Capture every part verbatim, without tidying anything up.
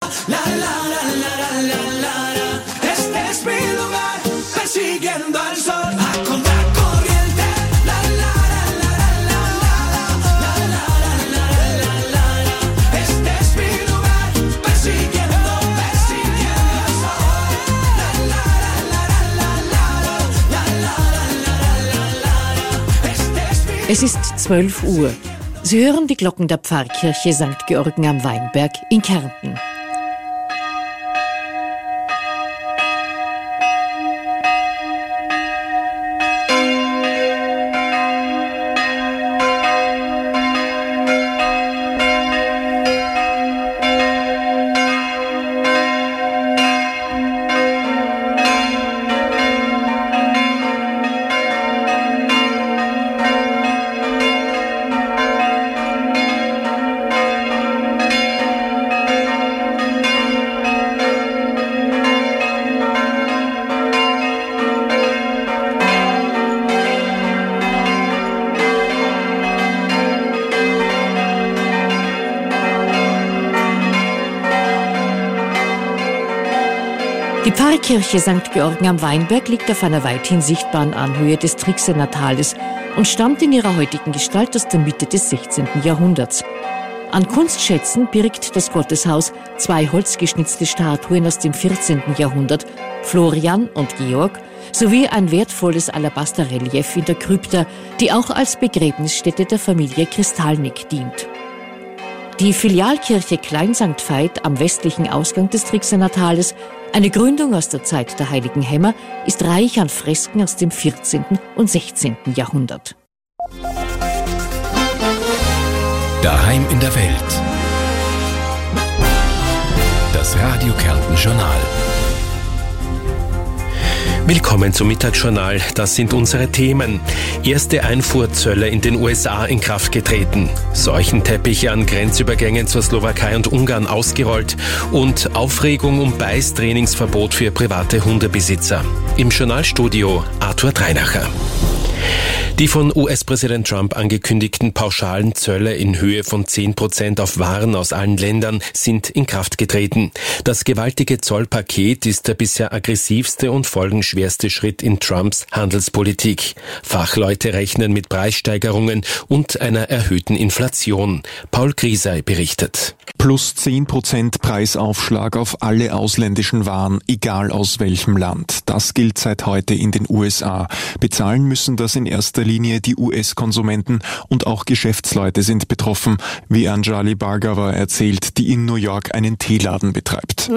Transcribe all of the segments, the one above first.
La la la la la la la. Este es mi lugar, persiguiendo al sol a contracorriente. La la la la la la la la la la la. Este es mi lugar, persiguiendo, persiguiendo al sol. La la la la la la la la la. Este es mi lugar. Es ist zwölf Uhr. Sie hören die Glocken der Pfarrkirche Sankt Georgen am Weinberg in Kärnten. Die Pfarrkirche Sankt Georgen am Weinberg liegt auf einer weithin sichtbaren Anhöhe des Trixener Tales und stammt in ihrer heutigen Gestalt aus der Mitte des sechzehnten Jahrhunderts. An Kunstschätzen birgt das Gotteshaus zwei holzgeschnitzte Statuen aus dem vierzehnten Jahrhundert, Florian und Georg, sowie ein wertvolles Alabasterrelief in der Krypta, die auch als Begräbnisstätte der Familie Kristalnik dient. Die Filialkirche Klein Sankt Veit am westlichen Ausgang des Trixener Tales, eine Gründung aus der Zeit der Heiligen Hämmer, ist reich an Fresken aus dem vierzehnten und sechzehnten Jahrhundert. Daheim in der Welt. Das Radio Kärnten Journal. Willkommen zum Mittagsjournal. Das sind unsere Themen. Erste Einfuhrzölle in den U S A in Kraft getreten. Seuchenteppiche an Grenzübergängen zur Slowakei und Ungarn ausgerollt. Und Aufregung um Beißtrainingsverbot für private Hundebesitzer. Im Journalstudio Arthur Dreinacher. Die von U S-Präsident Trump angekündigten pauschalen Zölle in Höhe von zehn Prozent auf Waren aus allen Ländern sind in Kraft getreten. Das gewaltige Zollpaket ist der bisher aggressivste und folgenschwerste Schritt in Trumps Handelspolitik. Fachleute rechnen mit Preissteigerungen und einer erhöhten Inflation. Paul Griesey berichtet. Plus zehn Prozent Preisaufschlag auf alle ausländischen Waren, egal aus welchem Land. Das gilt seit heute in den U S A. Bezahlen müssen das in erster Linie die U S-Konsumenten und auch Geschäftsleute sind betroffen, wie Anjali Bhargava erzählt, die in New York einen Teeladen betreibt.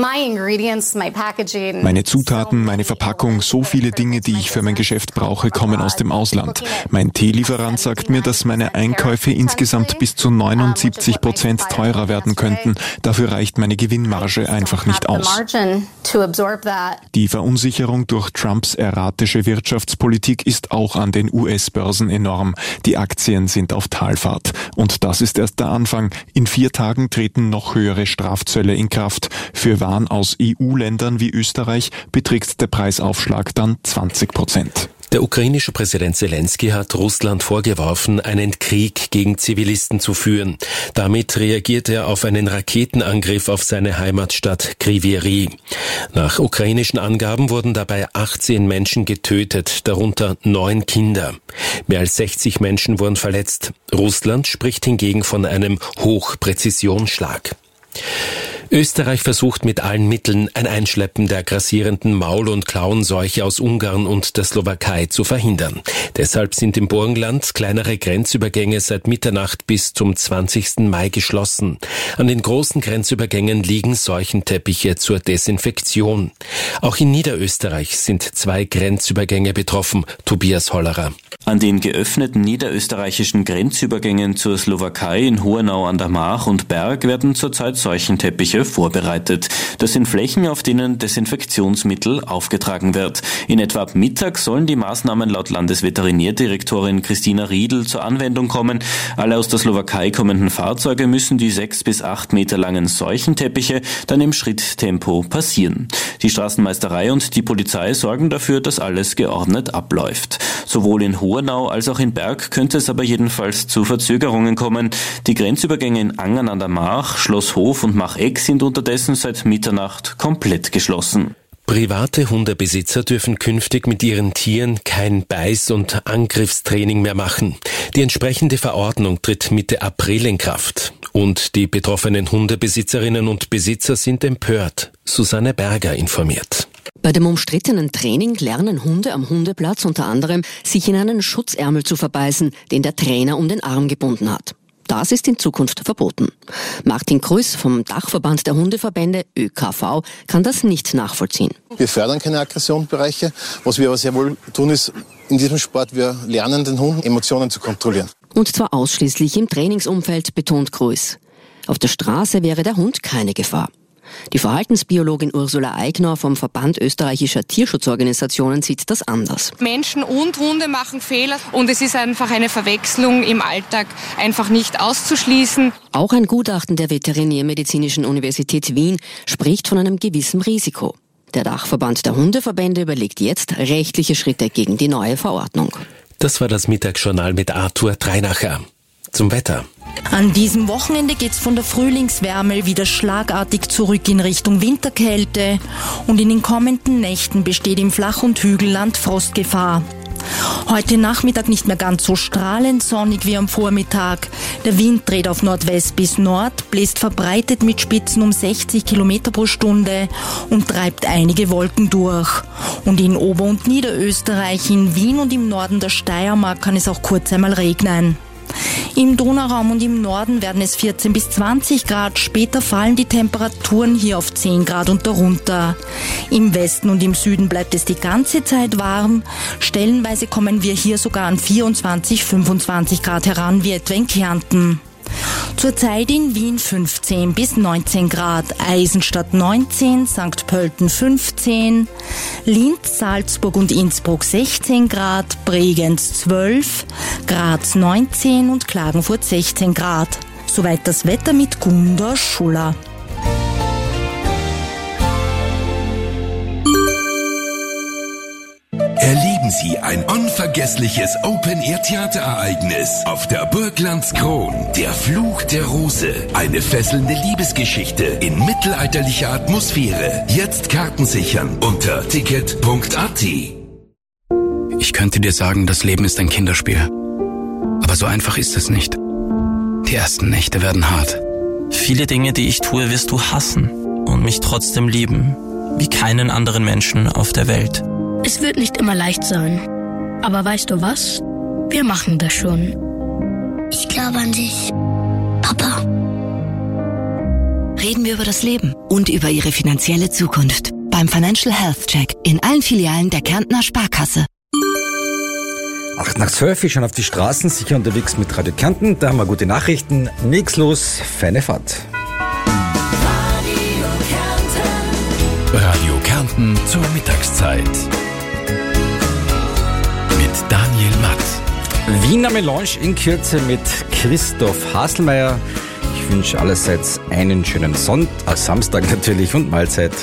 Meine Zutaten, meine Verpackung, so viele Dinge, die ich für mein Geschäft brauche, kommen aus dem Ausland. Mein Teelieferant sagt mir, dass meine Einkäufe insgesamt bis zu neunundsiebzig Prozent teurer werden könnten. Dafür reicht meine Gewinnmarge einfach nicht aus. Die Verunsicherung durch Trumps erratische Wirtschaftspolitik ist auch an den U S-Börsen enorm. Die Aktien sind auf Talfahrt. Und das ist erst der Anfang. In vier Tagen treten noch höhere Strafzölle in Kraft. Für Waren aus E U-Ländern wie Österreich beträgt der Preisaufschlag dann zwanzig Prozent. Der ukrainische Präsident Zelensky hat Russland vorgeworfen, einen Krieg gegen Zivilisten zu führen. Damit reagiert er auf einen Raketenangriff auf seine Heimatstadt Kryvyi Rih. Nach ukrainischen Angaben wurden dabei achtzehn Menschen getötet, darunter neun Kinder. Mehr als sechzig Menschen wurden verletzt. Russland spricht hingegen von einem Hochpräzisionsschlag. Österreich versucht mit allen Mitteln, ein Einschleppen der grassierenden Maul- und Klauenseuche aus Ungarn und der Slowakei zu verhindern. Deshalb sind im Burgenland kleinere Grenzübergänge seit Mitternacht bis zum zwanzigsten Mai geschlossen. An den großen Grenzübergängen liegen Seuchenteppiche zur Desinfektion. Auch in Niederösterreich sind zwei Grenzübergänge betroffen. Tobias Hollerer. An den geöffneten niederösterreichischen Grenzübergängen zur Slowakei in Hohenau an der Mach und Berg werden zurzeit Seuchenteppiche vorbereitet. Das sind Flächen, auf denen Desinfektionsmittel aufgetragen wird. In etwa ab Mittag sollen die Maßnahmen laut Landesveterinärdirektorin Christina Riedl zur Anwendung kommen. Alle aus der Slowakei kommenden Fahrzeuge müssen die sechs bis acht Meter langen Seuchenteppiche dann im Schritttempo passieren. Die Straßenmeisterei und die Polizei sorgen dafür, dass alles geordnet abläuft. Sowohl in Hohenau als auch in Berg könnte es aber jedenfalls zu Verzögerungen kommen. Die Grenzübergänge in Angern an der Mach, Schlosshof und Macheck sind sind unterdessen seit Mitternacht komplett geschlossen. Private Hundebesitzer dürfen künftig mit ihren Tieren kein Beiß- und Angriffstraining mehr machen. Die entsprechende Verordnung tritt Mitte April in Kraft. Und die betroffenen Hundebesitzerinnen und Besitzer sind empört. Susanne Berger informiert. Bei dem umstrittenen Training lernen Hunde am Hundeplatz unter anderem, sich in einen Schutzärmel zu verbeißen, den der Trainer um den Arm gebunden hat. Das ist in Zukunft verboten. Martin Krüß vom Dachverband der Hundeverbände Ö K V kann das nicht nachvollziehen. Wir fördern keine Aggressionsbereiche. Was wir aber sehr wohl tun, ist in diesem Sport, wir lernen den Hunden, Emotionen zu kontrollieren. Und zwar ausschließlich im Trainingsumfeld, betont Krüß. Auf der Straße wäre der Hund keine Gefahr. Die Verhaltensbiologin Ursula Eigner vom Verband österreichischer Tierschutzorganisationen sieht das anders. Menschen und Hunde machen Fehler und es ist einfach eine Verwechslung im Alltag einfach nicht auszuschließen. Auch ein Gutachten der Veterinärmedizinischen Universität Wien spricht von einem gewissen Risiko. Der Dachverband der Hundeverbände überlegt jetzt rechtliche Schritte gegen die neue Verordnung. Das war das Mittagsjournal mit Arthur Treinacher. Zum Wetter. An diesem Wochenende geht's von der Frühlingswärme wieder schlagartig zurück in Richtung Winterkälte und in den kommenden Nächten besteht im Flach- und Hügelland Frostgefahr. Heute Nachmittag nicht mehr ganz so strahlend sonnig wie am Vormittag. Der Wind dreht auf Nordwest bis Nord, bläst verbreitet mit Spitzen um sechzig Kilometer pro Stunde und treibt einige Wolken durch. Und in Ober- und Niederösterreich, in Wien und im Norden der Steiermark kann es auch kurz einmal regnen. Im Donauraum und im Norden werden es vierzehn bis zwanzig Grad, später fallen die Temperaturen hier auf zehn Grad und darunter. Im Westen und im Süden bleibt es die ganze Zeit warm, stellenweise kommen wir hier sogar an vierundzwanzig, fünfundzwanzig Grad heran, wie etwa in Kärnten. Zurzeit in Wien fünfzehn bis neunzehn Grad, Eisenstadt neunzehn, Sankt Pölten fünfzehn, Linz, Salzburg und Innsbruck sechzehn Grad, Bregenz zwölf, Graz neunzehn und Klagenfurt sechzehn Grad. Soweit das Wetter mit Gunda Schuller. Erleben Sie ein unvergessliches Open-Air-Theaterereignis auf der Burg Landskron. Der Fluch der Rose. Eine fesselnde Liebesgeschichte in mittelalterlicher Atmosphäre. Jetzt Karten sichern unter ticket punkt a t. Ich könnte dir sagen, das Leben ist ein Kinderspiel. Aber so einfach ist es nicht. Die ersten Nächte werden hart. Viele Dinge, die ich tue, wirst du hassen und mich trotzdem lieben, wie keinen anderen Menschen auf der Welt. Es wird nicht immer leicht sein. Aber weißt du was? Wir machen das schon. Ich glaube an dich, Papa. Reden wir über das Leben und über Ihre finanzielle Zukunft. Beim Financial Health Check in allen Filialen der Kärntner Sparkasse. Acht nach zwölf, ich schon auf die Straßen, sicher unterwegs mit Radio Kärnten. Da haben wir gute Nachrichten. Nichts los, feine Fahrt. Radio Kärnten zur Mittagszeit. Mit Daniel Matt. Wiener Melange in Kürze mit Christoph Haselmeier. Ich wünsche allerseits einen schönen Sonntag, Samstag natürlich und Mahlzeit.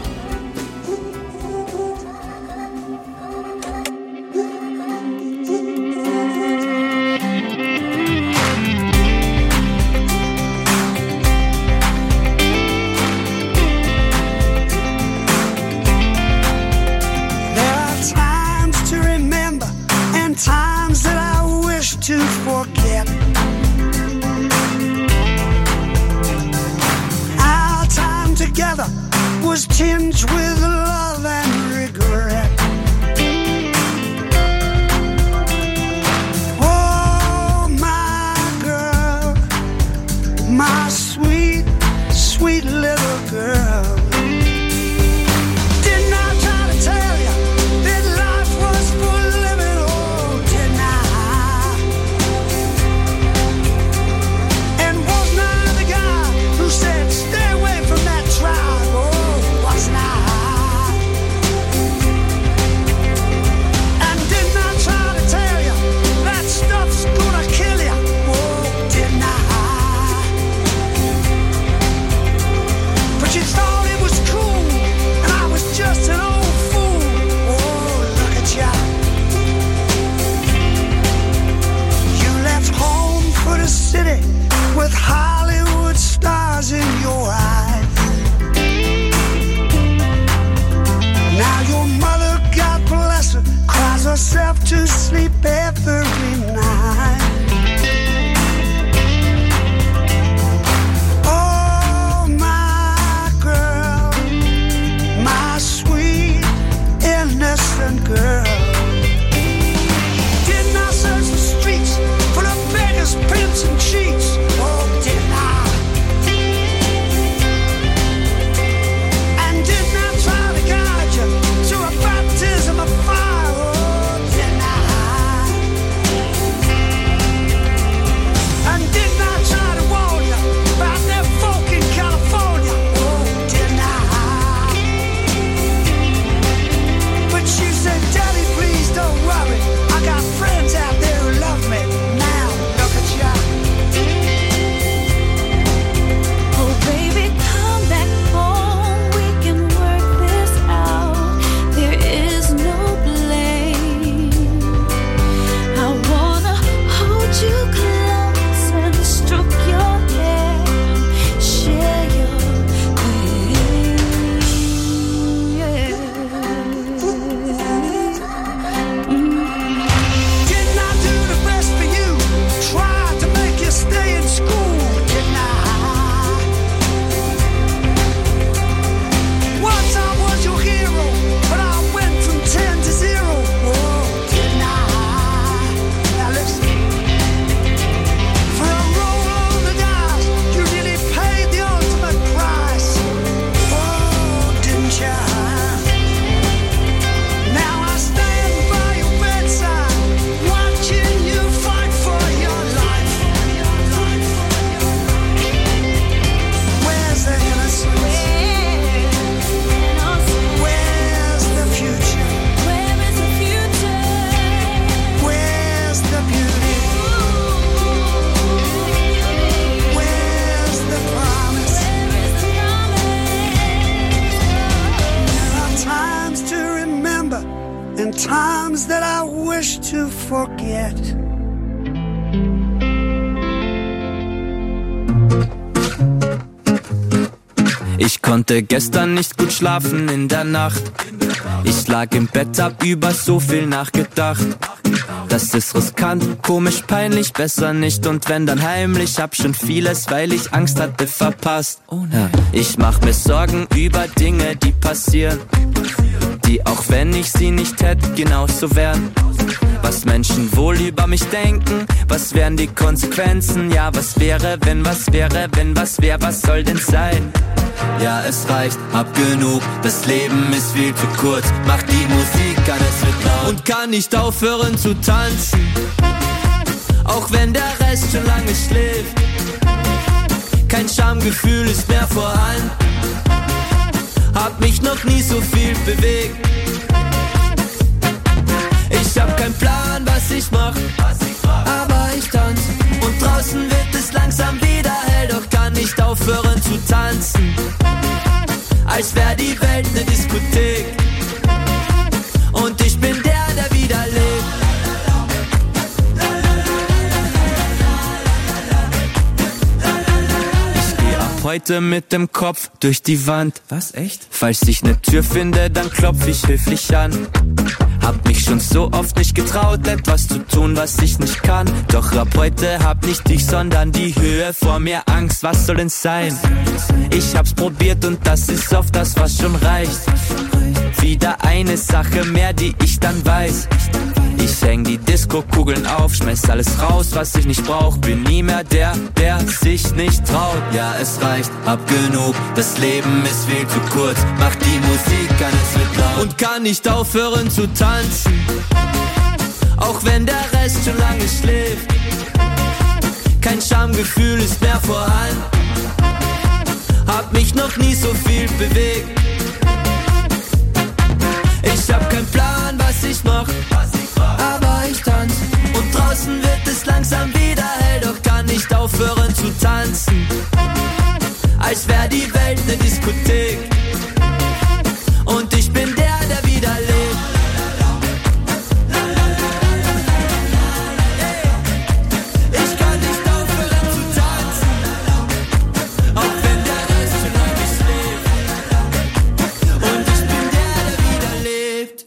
Was tinged with love and regret. Oh, my girl, my sweet, sweet little girl. Didn't I try to tell you that life was for living? Oh, didn't I? And wasn't I the guy who said, stay away from that tribe? Oh, wasn't I? things that I wish to forget. Ich konnte gestern nicht gut schlafen in der Nacht. Ich lag im Bett, hab über so viel nachgedacht. Das ist riskant, komisch, peinlich, besser nicht. Und wenn dann heimlich, hab schon vieles, weil ich Angst hatte, verpasst. Ja, ich mach mir Sorgen über Dinge, die passieren, die, auch wenn ich sie nicht hätte, genauso wären. Was Menschen wohl über mich denken, was wären die Konsequenzen? Ja, was wäre, wenn, was wäre, wenn, was wär, was soll denn sein? Ja, es reicht, hab genug, das Leben ist viel zu kurz. Mach die Musik, kann es wird laut und kann nicht aufhören zu tanzen, auch wenn der Rest schon lange schläft. Kein Schamgefühl ist mehr vorhanden, hab mich noch nie so viel bewegt. Ich hab keinen Plan, was ich mach, aber ich tanz. Und draußen wird es langsam wieder hell, doch kann nicht aufhören zu tanzen, als wär die Welt ne Diskothek. Und ich bin der, der wieder lebt. Ich geh ab heute mit dem Kopf durch die Wand. Was, echt? Falls ich ne Tür finde, dann klopf ich höflich an. Hab mich schon so oft nicht getraut, etwas zu tun, was ich nicht kann. Doch ab heute hab nicht ich, sondern die Höhe vor mir Angst. Was soll denn sein? Ich hab's probiert und das ist oft das, was schon reicht. Wieder eine Sache mehr, die ich dann weiß. Ich häng die Disco-Kugeln auf, schmeiß alles raus, was ich nicht brauch. Bin nie mehr der, der sich nicht traut. Ja, es reicht, hab genug, das Leben ist viel zu kurz. Mach die Musik, kann es wird laut und kann nicht aufhören zu tanzen, auch wenn der Rest schon lange schläft. Kein Schamgefühl ist mehr vorhanden, hab mich noch nie so viel bewegt. Ich hab keinen Plan, was ich mach, aber ich tanz. Und draußen wird es langsam wieder hell, doch kann nicht aufhören zu tanzen, als wär die Welt ne Diskothek. Und ich bin der, der wieder lebt. Ich kann nicht aufhören zu tanzen, auch wenn der Rest schon lange schläft. Und ich bin der, der wieder lebt.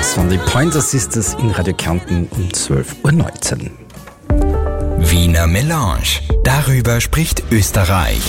Das waren die Pointer Sisters in Radio Kärnten um zwölf Uhr neunzehn. Wiener Melange. Darüber spricht Österreich.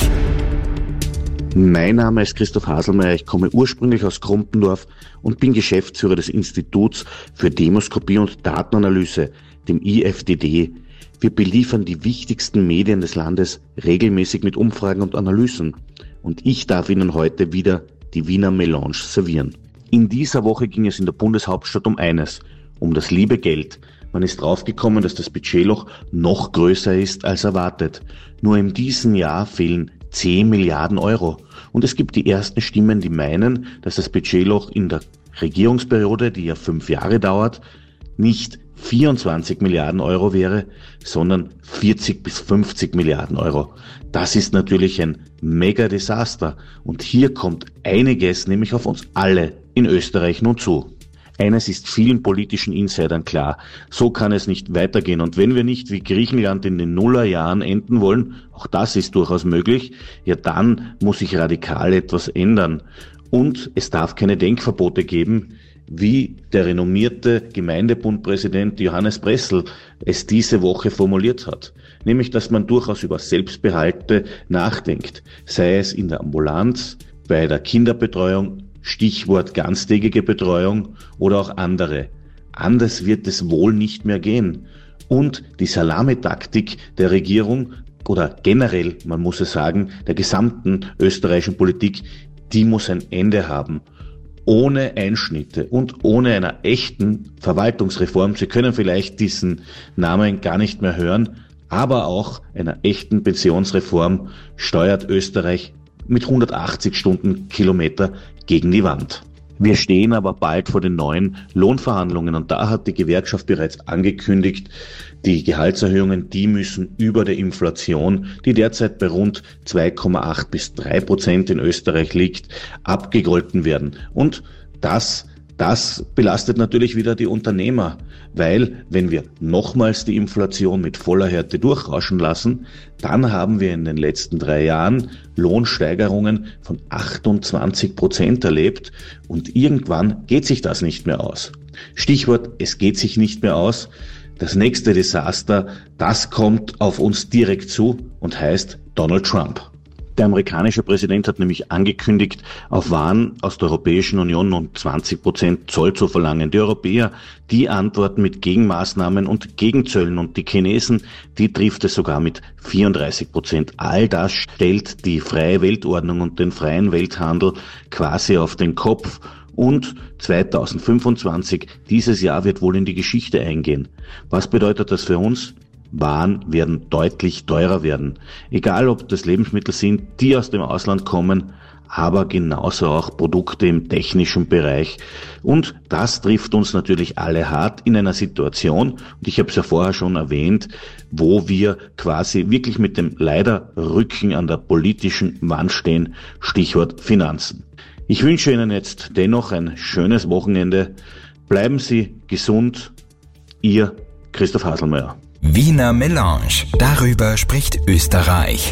Mein Name ist Christoph Haselmeier, ich komme ursprünglich aus Krumpendorf und bin Geschäftsführer des Instituts für Demoskopie und Datenanalyse, dem I F D D. Wir beliefern die wichtigsten Medien des Landes regelmäßig mit Umfragen und Analysen. Und ich darf Ihnen heute wieder die Wiener Melange servieren. In dieser Woche ging es in der Bundeshauptstadt um eines, um das liebe Geld. Man ist draufgekommen, dass das Budgetloch noch größer ist als erwartet. Nur in diesem Jahr fehlen zehn Milliarden Euro. Und es gibt die ersten Stimmen, die meinen, dass das Budgetloch in der Regierungsperiode, die ja fünf Jahre dauert, nicht vierundzwanzig Milliarden Euro wäre, sondern vierzig bis fünfzig Milliarden Euro. Das ist natürlich ein Mega-Desaster. Und hier kommt einiges nämlich auf uns alle in Österreich nun zu. Eines ist vielen politischen Insidern klar, so kann es nicht weitergehen. Und wenn wir nicht wie Griechenland in den Nullerjahren enden wollen, auch das ist durchaus möglich, ja dann muss sich radikal etwas ändern. Und es darf keine Denkverbote geben, wie der renommierte Gemeindebundpräsident Johannes Bressel es diese Woche formuliert hat. Nämlich, dass man durchaus über Selbstbehalte nachdenkt, sei es in der Ambulanz, bei der Kinderbetreuung, Stichwort ganztägige Betreuung oder auch andere. Anders wird es wohl nicht mehr gehen. Und die Salamitaktik der Regierung oder generell, man muss es sagen, der gesamten österreichischen Politik, die muss ein Ende haben. Ohne Einschnitte und ohne einer echten Verwaltungsreform, Sie können vielleicht diesen Namen gar nicht mehr hören, aber auch einer echten Pensionsreform steuert Österreich mit hundertachtzig Stundenkilometer gegen die Wand. Wir stehen aber bald vor den neuen Lohnverhandlungen und da hat die Gewerkschaft bereits angekündigt, die Gehaltserhöhungen, die müssen über der Inflation, die derzeit bei rund zwei Komma acht bis drei Prozent in Österreich liegt, abgegolten werden. Und das Das belastet natürlich wieder die Unternehmer, weil wenn wir nochmals die Inflation mit voller Härte durchrauschen lassen, dann haben wir in den letzten drei Jahren Lohnsteigerungen von achtundzwanzig Prozent erlebt und irgendwann geht sich das nicht mehr aus. Stichwort, es geht sich nicht mehr aus. Das nächste Desaster, das kommt auf uns direkt zu und heißt Donald Trump. Der amerikanische Präsident hat nämlich angekündigt, auf Waren aus der Europäischen Union nun zwanzig Prozent Zoll zu verlangen. Die Europäer, die antworten mit Gegenmaßnahmen und Gegenzöllen und die Chinesen, die trifft es sogar mit vierunddreißig Prozent. All das stellt die freie Weltordnung und den freien Welthandel quasi auf den Kopf. Und zweitausendfünfundzwanzig, dieses Jahr wird wohl in die Geschichte eingehen. Was bedeutet das für uns? Waren werden deutlich teurer werden. Egal ob das Lebensmittel sind, die aus dem Ausland kommen, aber genauso auch Produkte im technischen Bereich. Und das trifft uns natürlich alle hart in einer Situation, und ich habe es ja vorher schon erwähnt, wo wir quasi wirklich mit dem leider Rücken an der politischen Wand stehen, Stichwort Finanzen. Ich wünsche Ihnen jetzt dennoch ein schönes Wochenende. Bleiben Sie gesund. Ihr Christoph Haselmeier. Wiener Melange. Darüber spricht Österreich.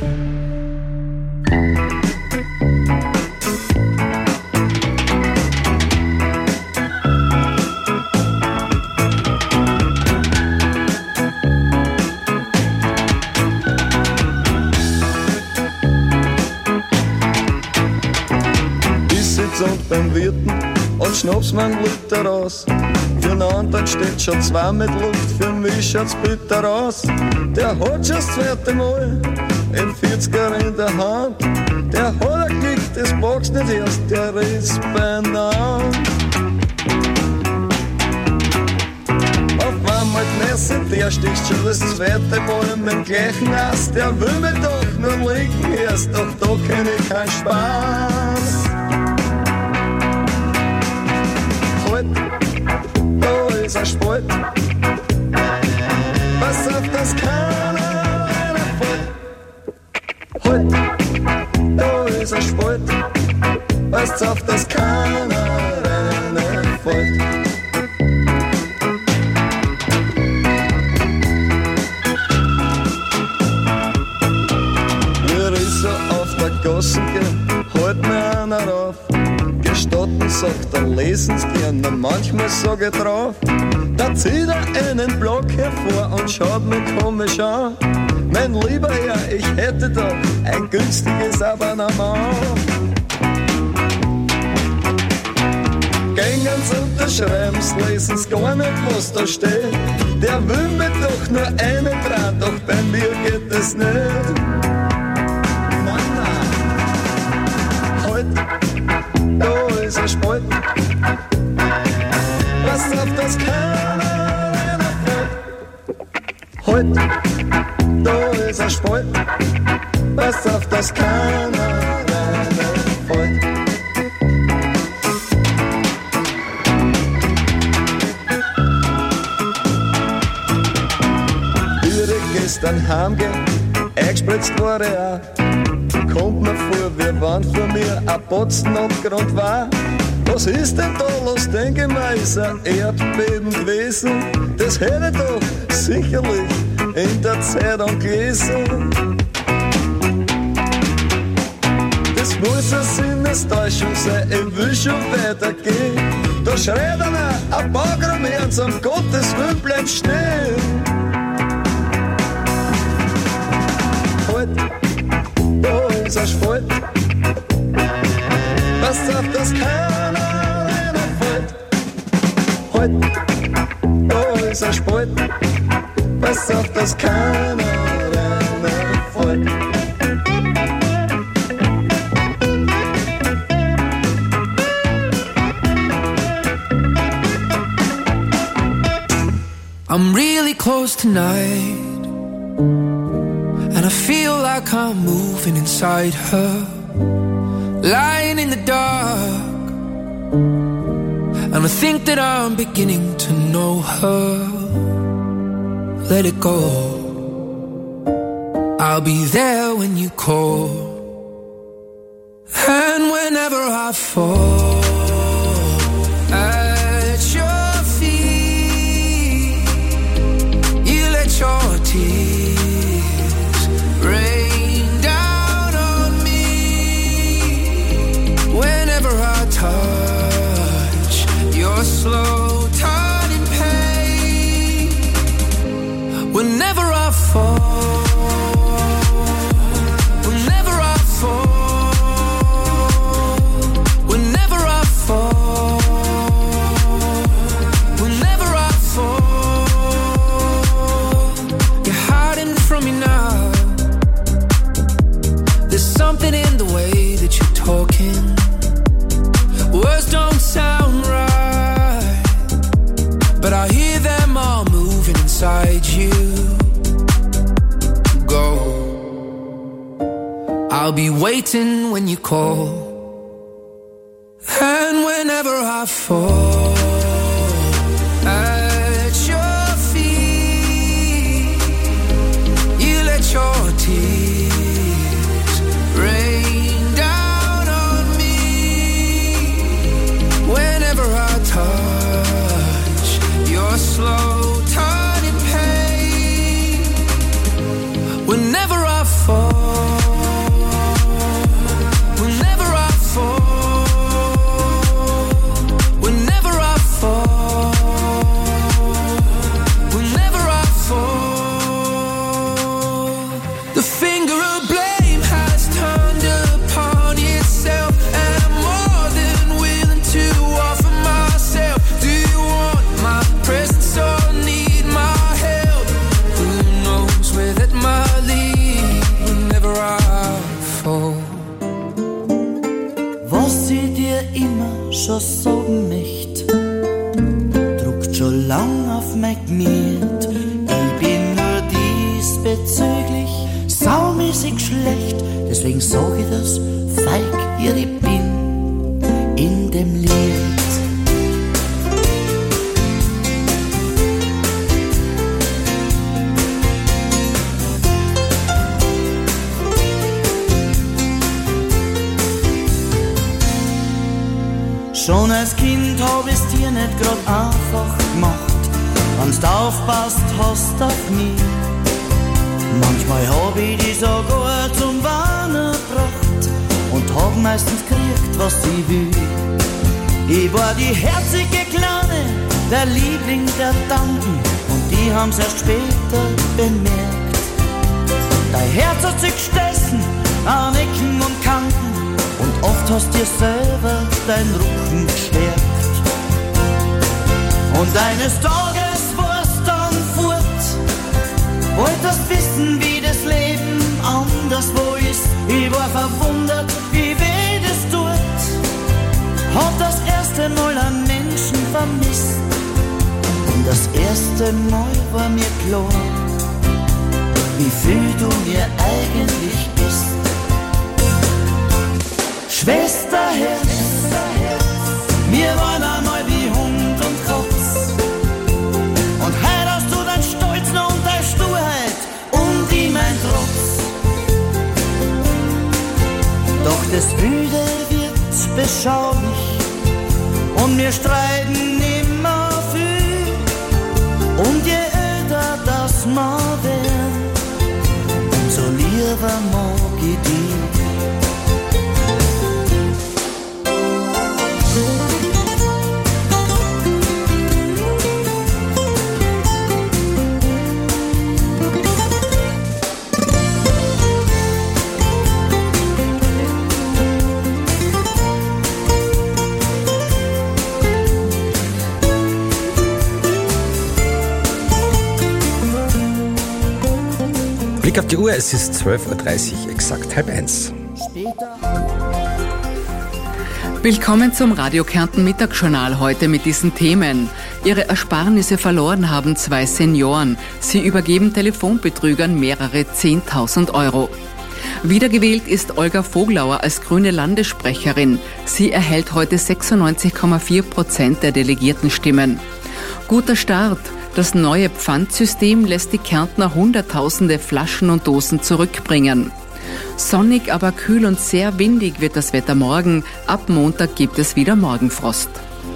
Ich sitz und beim Wirten und schnapp's mein Liter raus. Für einen anderen steht schon zwei mit Luft, für mich schaut's bitter aus. Der hat schon das zweite Mal in vierziger in der Hand. Der hat ein Glück, das packst nicht erst, der ist beieinander. Auf einmal Messe, der sticht schon das zweite Mal mit dem gleichen Ast. Der will mich doch nur legen erst, doch da kenn ich keinen Spaß. Halt, da ist ein Spalt. Pass auf, dass keiner reinfällt. Halt, da ist ein Spalt. Pass auf, dass keiner reinfällt. Wir ist so auf der Gasse gehen, halt mir einer auf. Gestatten, sagt, dann lesen's gern. Und manchmal sag ich drauf, da zieht er einen Block hervor und schaut mich komisch an. Mein lieber Herr, ich hätte da ein günstiges Abonnement. Gängen's unterschreiben's, lesen's gar nicht, was da steht. Der will mir doch nur einen dran, doch bei mir geht es nicht. Nein, nein. Halt, da ist ein Spalt. Pass auf, dass keiner reinfällt. Halt, da ist ein Spalt. Pass auf, dass keiner reinfällt. Gestern heimgehen, eingespritzt war ich auch. Kommt mir vor, wie wenn vor mir ein Batzen Abgrund war. Was ist denn da los, denke ich mir, ist ein Erdbeben gewesen. Das hätte ich doch sicherlich in der Zeitung gelesen. Das muss eine Sinnestäuschung sein, ich will schon weitergehen. Da schreit einer, ein Bagram ernst, um Gottes Willen bleib stehen. Da ist ein Spalt. Pass auf, dass keiner reinfällt. Halt, da ist ein Spalt. Pass auf, dass keiner reinfällt. I'm really close tonight. And I feel like I'm moving inside her, lying in the dark. And I think that I'm beginning to know her. Let it go. I'll be there when you call. And whenever I fall at your feet, you let your tears rain down on me. Whenever I touch your slow turning pain, whenever I fall, whenever I fall, whenever I fall, whenever I fall, you're hiding from me now. There's something in the way that you're talking. Words don't sound right, but I hear them all moving inside you. Go. I'll be waiting when you call. And whenever I fall at your feet, you let your tears rain down on me. Whenever I touch your slow turning pain, whenever I fall, whenever I fall, whenever I fall, whenever I fall, the finger of blame has turned upon itself, and I'm more than willing to offer myself. Do you want my presence or need my help? Who knows where that might lead whenever I fall? Was ich dir immer schon sagen möchte, druckt schon lang auf mein Gemüt. Ich bin nur diesbezüglich saumäßig schlecht, deswegen sag ich das feig, ihr ich bin in dem Lied. Schon als Kind hab ich's dir nicht grad einfach gemacht, wenn's du aufpasst hast auf mich. Manchmal hab ich dich sogar zum Wahn gebracht und hab meistens gekriegt, was ich will. Ich war die herzige Kleine, der Liebling der Tanten, und die haben's erst später bemerkt. Dein Herz hat sich gestessen an Ecken und Kanten, und oft hast dir selber dein Rücken gestärkt. Und eines Tages warst dann fort, wolltest wissen, wie das Leben anderswo ist. Ich war verwundert, wie weh das tut, hab das erste Mal einen Menschen vermisst. Und das erste Mal war mir klar, wie viel du mir eigentlich bist. Schwesterherz, wir waren einmal wie Hund und Katz. Und heute hast du dein Stolz noch und deine Sturheit und ich mein Trotz. Doch das Öde wird beschaulich und wir streiten immer viel. Und je öder das mal wär, umso lieber mag ich dich. Blick auf die Uhr, es ist zwölf Uhr dreißig, exakt halb eins. Willkommen zum Radio Kärnten Mittagsjournal heute mit diesen Themen. Ihre Ersparnisse verloren haben zwei Senioren. Sie übergeben Telefonbetrügern mehrere zehntausend Euro. Wiedergewählt ist Olga Voglauer als grüne Landessprecherin. Sie erhält heute sechsundneunzig Komma vier Prozent der Delegiertenstimmen. Guter Start. Das neue Pfandsystem lässt die Kärntner hunderttausende Flaschen und Dosen zurückbringen. Sonnig, aber kühl und sehr windig wird das Wetter morgen. Ab Montag gibt es wieder Morgenfrost.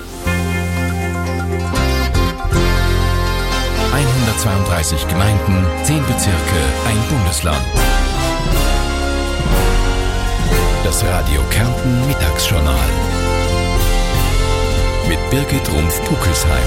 hundertzweiunddreißig Gemeinden, zehn Bezirke, ein Bundesland. Das Radio Kärnten Mittagsjournal mit Birgit Rumpf-Puckelsheim.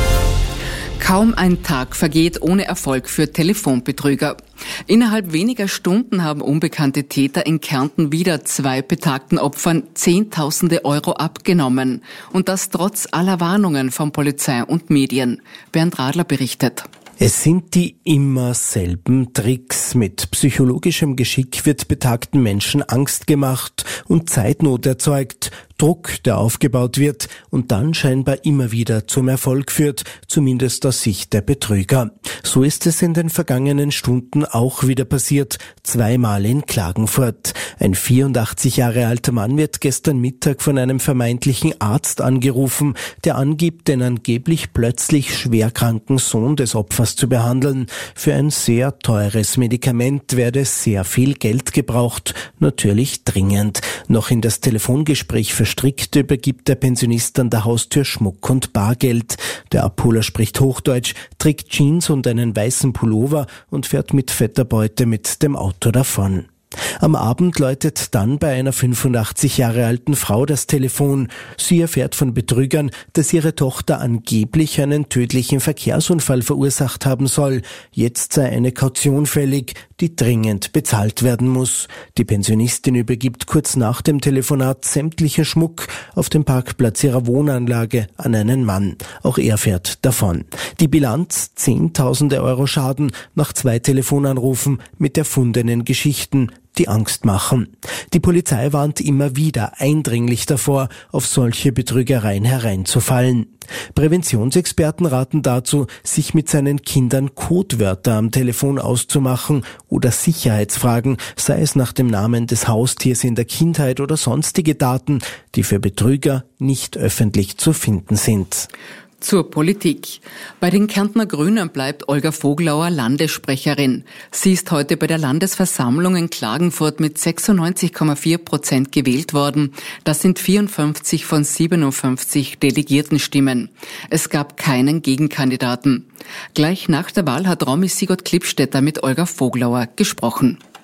Kaum ein Tag vergeht ohne Erfolg für Telefonbetrüger. Innerhalb weniger Stunden haben unbekannte Täter in Kärnten wieder zwei betagten Opfern Zehntausende Euro abgenommen. Und das trotz aller Warnungen von Polizei und Medien. Bernd Radler berichtet. Es sind die immer selben Tricks. Mit psychologischem Geschick wird betagten Menschen Angst gemacht und Zeitnot erzeugt. Druck, der aufgebaut wird und dann scheinbar immer wieder zum Erfolg führt, zumindest aus Sicht der Betrüger. So ist es in den vergangenen Stunden auch wieder passiert, zweimal in Klagenfurt. Ein vierundachtzig Jahre alter Mann wird gestern Mittag von einem vermeintlichen Arzt angerufen, der angibt, den angeblich plötzlich schwerkranken Sohn des Opfers zu behandeln. Für ein sehr teures Medikament werde sehr viel Geld gebraucht, natürlich dringend. Noch in das Telefongespräch verstrickt übergibt der Pensionist an der Haustür Schmuck und Bargeld. Der Abholer spricht Hochdeutsch, trägt Jeans und einen weißen Pullover und fährt mit fetter Beute mit dem Auto davon. Am Abend läutet dann bei einer fünfundachtzig Jahre alten Frau das Telefon. Sie erfährt von Betrügern, dass ihre Tochter angeblich einen tödlichen Verkehrsunfall verursacht haben soll. Jetzt sei eine Kaution fällig, die dringend bezahlt werden muss. Die Pensionistin übergibt kurz nach dem Telefonat sämtlichen Schmuck auf dem Parkplatz ihrer Wohnanlage an einen Mann. Auch er fährt davon. Die Bilanz: Zehntausende Euro Schaden nach zwei Telefonanrufen mit erfundenen Geschichten, die Angst machen. Die Polizei warnt immer wieder eindringlich davor, auf solche Betrügereien hereinzufallen. Präventionsexperten raten dazu, sich mit seinen Kindern Codewörter am Telefon auszumachen oder Sicherheitsfragen, sei es nach dem Namen des Haustiers in der Kindheit oder sonstige Daten, die für Betrüger nicht öffentlich zu finden sind. Zur Politik. Bei den Kärntner Grünen bleibt Olga Voglauer Landessprecherin. Sie ist heute bei der Landesversammlung in Klagenfurt mit sechsundneunzig Komma vier Prozent gewählt worden. Das sind vierundfünfzig von siebenundfünfzig Delegiertenstimmen. Es gab keinen Gegenkandidaten. Gleich nach der Wahl hat Romy Sigurd Klippstätter mit Olga Voglauer gesprochen.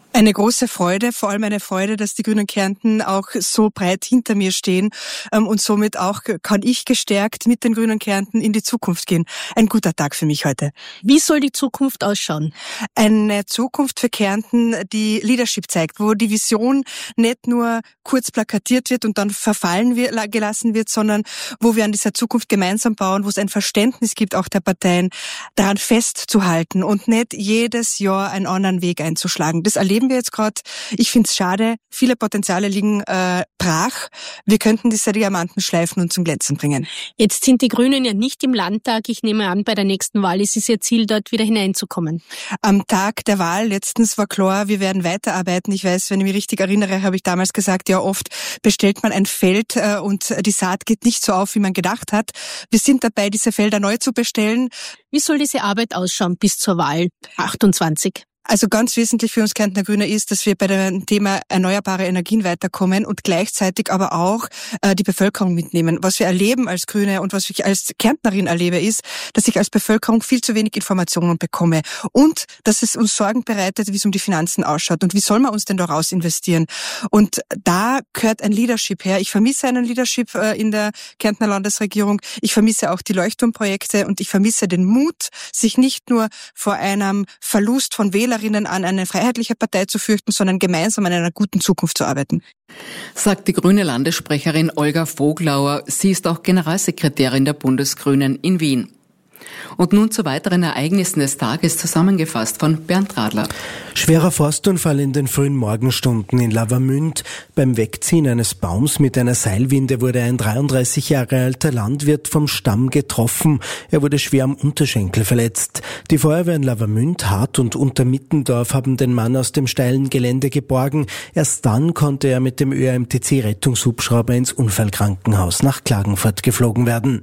Eine große Freude, vor allem eine Freude, dass die Grünen Kärnten auch so breit hinter mir stehen ähm, und somit auch kann ich gestärkt mit den Grünen Kärnten in die Zukunft gehen. Ein guter Tag für mich heute. Wie soll die Zukunft ausschauen? Eine Zukunft für Kärnten, die Leadership zeigt, wo die Vision nicht nur kurz plakatiert wird und dann verfallen wird, gelassen wird, sondern wo wir an dieser Zukunft gemeinsam bauen, wo es ein Verständnis gibt, auch der Parteien, daran festzuhalten und nicht jedes Jahr einen anderen Weg einzuschlagen. Das erleben wir jetzt gerade. Ich finde es schade. Viele Potenziale liegen äh, brach. Wir könnten diese Diamanten schleifen und zum Glänzen bringen. Jetzt sind die Grünen ja nicht im Landtag. Ich nehme an, bei der nächsten Wahl ist es ihr Ziel, dort wieder hineinzukommen. Am Tag der Wahl letztens war klar, wir werden weiterarbeiten. Ich weiß, wenn ich mich richtig erinnere, habe ich damals gesagt, ja oft bestellt man ein Feld äh, und die Saat geht nicht so auf, wie man gedacht hat. Wir sind dabei, diese Felder neu zu bestellen. Wie soll diese Arbeit ausschauen bis zur Wahl achtundzwanzig? Also ganz wesentlich für uns Kärntner Grüne ist, dass wir bei dem Thema erneuerbare Energien weiterkommen und gleichzeitig aber auch äh, die Bevölkerung mitnehmen. Was wir erleben als Grüne und was ich als Kärntnerin erlebe, ist, dass ich als Bevölkerung viel zu wenig Informationen bekomme und dass es uns Sorgen bereitet, wie es um die Finanzen ausschaut und wie soll man uns denn daraus investieren. Und da gehört ein Leadership her. Ich vermisse einen Leadership äh, in der Kärntner Landesregierung. Ich vermisse auch die Leuchtturmprojekte und ich vermisse den Mut, sich nicht nur vor einem Verlust von Wählern an eine freiheitliche Partei zu fürchten, sondern gemeinsam an einer guten Zukunft zu arbeiten. Sagt die grüne Landessprecherin Olga Voglauer. Sie ist auch Generalsekretärin der Bundesgrünen in Wien. Und nun zu weiteren Ereignissen des Tages, zusammengefasst von Bernd Radler. Schwerer Forstunfall in den frühen Morgenstunden in Lavamünd. Beim Wegziehen eines Baums mit einer Seilwinde wurde ein dreiunddreißig Jahre alter Landwirt vom Stamm getroffen. Er wurde schwer am Unterschenkel verletzt. Die Feuerwehr in Lavamünd, Hart und Untermittendorf haben den Mann aus dem steilen Gelände geborgen. Erst dann konnte er mit dem Ö A M T C-Rettungshubschrauber ins Unfallkrankenhaus nach Klagenfurt geflogen werden.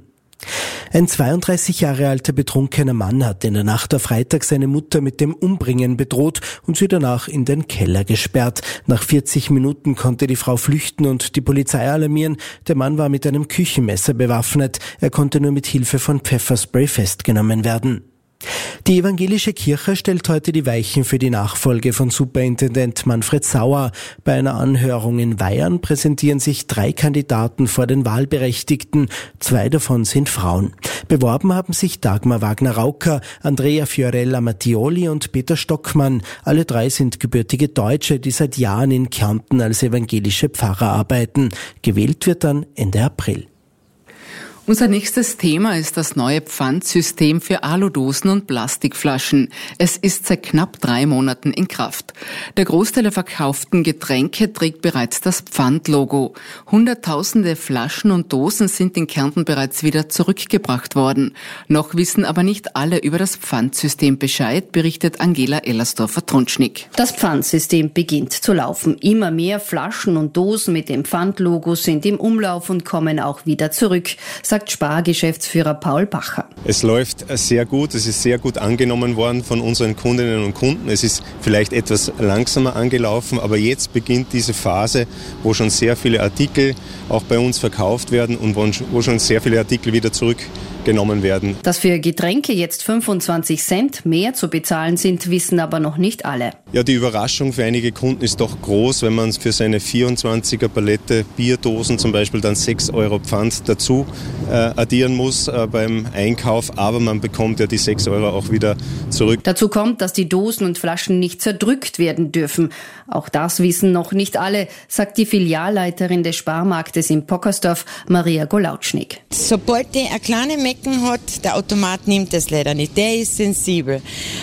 Ein zweiunddreißig Jahre alter betrunkener Mann hat in der Nacht auf Freitag seine Mutter mit dem Umbringen bedroht und sie danach in den Keller gesperrt. Nach vierzig Minuten konnte die Frau flüchten und die Polizei alarmieren. Der Mann war mit einem Küchenmesser bewaffnet. Er konnte nur mit Hilfe von Pfefferspray festgenommen werden. Die evangelische Kirche stellt heute die Weichen für die Nachfolge von Superintendent Manfred Sauer. Bei einer Anhörung in Weyern präsentieren sich drei Kandidaten vor den Wahlberechtigten. Zwei davon sind Frauen. Beworben haben sich Dagmar Wagner-Rauker, Andrea Fiorella Mattioli und Peter Stockmann. Alle drei sind gebürtige Deutsche, die seit Jahren in Kärnten als evangelische Pfarrer arbeiten. Gewählt wird dann Ende April. Unser nächstes Thema ist das neue Pfandsystem für Aludosen und Plastikflaschen. Es ist seit knapp drei Monaten in Kraft. Der Großteil der verkauften Getränke trägt bereits das Pfandlogo. Hunderttausende Flaschen und Dosen sind in Kärnten bereits wieder zurückgebracht worden. Noch wissen aber nicht alle über das Pfandsystem Bescheid, berichtet Angela Ellersdorfer-Trunschnick. Das Pfandsystem beginnt zu laufen. Immer mehr Flaschen und Dosen mit dem Pfandlogo sind im Umlauf und kommen auch wieder zurück, sagt Spar-Geschäftsführer Paul Bacher. Es läuft sehr gut, es ist sehr gut angenommen worden von unseren Kundinnen und Kunden. Es ist vielleicht etwas langsamer angelaufen, aber jetzt beginnt diese Phase, wo schon sehr viele Artikel auch bei uns verkauft werden und wo schon sehr viele Artikel wieder zurückgenommen werden. Dass für Getränke jetzt fünfundzwanzig Cent mehr zu bezahlen sind, wissen aber noch nicht alle. Ja, die Überraschung für einige Kunden ist doch groß, wenn man für seine vierundzwanziger Palette Bierdosen zum Beispiel dann sechs Euro Pfand dazu äh, addieren muss äh, beim Einkauf, aber man bekommt ja die sechs Euro auch wieder zurück. Dazu kommt, dass die Dosen und Flaschen nicht zerdrückt werden dürfen. Auch das wissen noch nicht alle, sagt die Filialleiterin des Sparmarktes in Pockersdorf, Maria Golautschnik. Sobald der eine kleine Mecken hat, der Automat nimmt das leider nicht, der ist sensibel.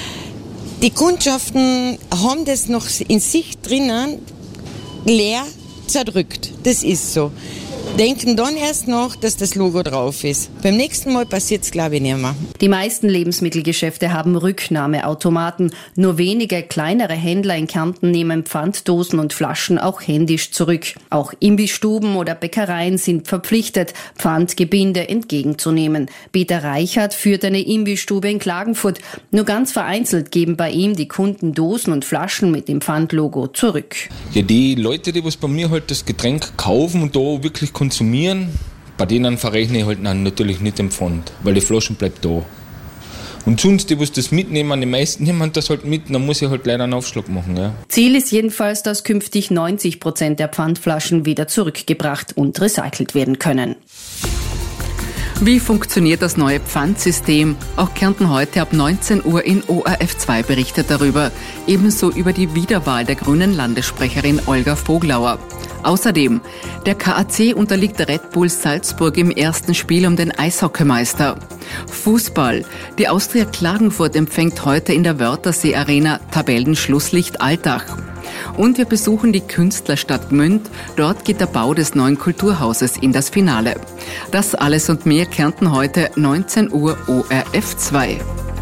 Die Kundschaften haben das noch in sich drinnen leer zerdrückt. Das ist so. Denken dann erst noch, dass das Logo drauf ist. Beim nächsten Mal passiert es, glaube ich, nicht mehr. Die meisten Lebensmittelgeschäfte haben Rücknahmeautomaten. Nur wenige kleinere Händler in Kärnten nehmen Pfanddosen und Flaschen auch händisch zurück. Auch Imbissstuben oder Bäckereien sind verpflichtet, Pfandgebinde entgegenzunehmen. Peter Reichert führt eine Imbissstube in Klagenfurt. Nur ganz vereinzelt geben bei ihm die Kunden Dosen und Flaschen mit dem Pfandlogo zurück. Ja, die Leute, die was bei mir halt das Getränk kaufen und da wirklich konsumieren, bei denen verrechne ich halt natürlich nicht den Pfand, weil die Flaschen bleibt da. Und sonst, die, was das mitnehmen, die meisten nehmen das halt mit, dann muss ich halt leider einen Aufschlag machen. Ja. Ziel ist jedenfalls, dass künftig neunzig Prozent der Pfandflaschen wieder zurückgebracht und recycelt werden können. Wie funktioniert das neue Pfandsystem? Auch Kärnten heute ab neunzehn Uhr in O R F zwei berichtet darüber. Ebenso über die Wiederwahl der grünen Landessprecherin Olga Voglauer. Außerdem, der K A C unterliegt Red Bull Salzburg im ersten Spiel um den Eishockeymeister. Fußball. Die Austria Klagenfurt empfängt heute in der Wörthersee Arena Tabellenschlusslicht Altach. Und wir besuchen die Künstlerstadt Gmünd. Dort geht der Bau des neuen Kulturhauses in das Finale. Das alles und mehr Kärnten heute neunzehn Uhr O R F zwei.